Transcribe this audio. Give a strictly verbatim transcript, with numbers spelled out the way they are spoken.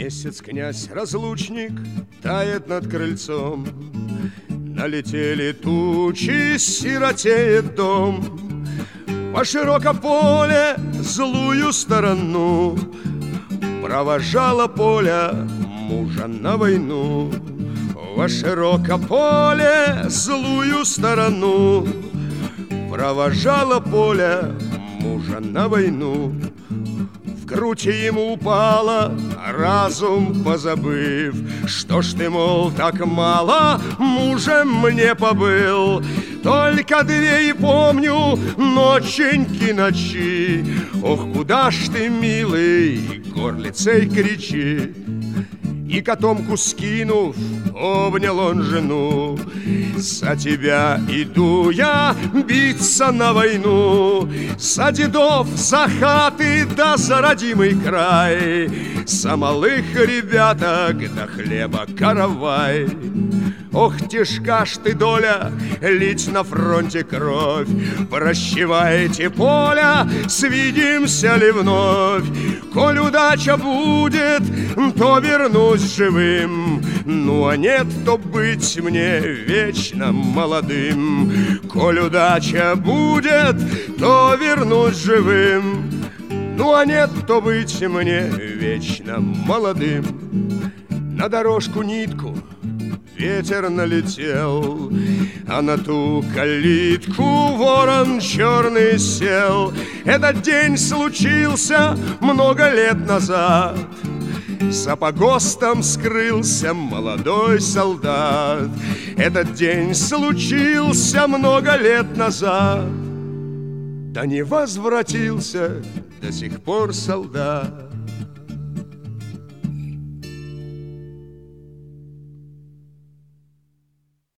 Месяц князь-разлучник тает над крыльцом. Налетели тучи, сиротеет дом. По широком поле злую сторону провожала Поля мужа на войну. Во широком поле злую сторону провожала Поля мужа на войну. В грудь ему упала, разум позабыв. Что ж ты, мол, так мало мужем мне побыл? Только две и помню ноченьки ночи. Ох, куда ж ты, милый, горлицей кричи. И котомку скинув, обнял он жену. За тебя иду я биться на войну. За дедов, за хаты, да за родимый край. За малых ребяток, да хлеба каравай. Ох, тяжка ж ты, доля, лить на фронте кровь. Прощевайте, Поля, свидимся ли вновь? Коль удача будет, то вернусь живым. Ну а нет, то быть мне вечно молодым. Коль удача будет, то вернусь живым. Ну а нет, то быть мне вечно молодым. На дорожку нитку ветер налетел, а на ту калитку ворон черный сел. Этот день случился много лет назад. За погостом скрылся молодой солдат. Этот день случился много лет назад. Да не возвратился до сих пор солдат.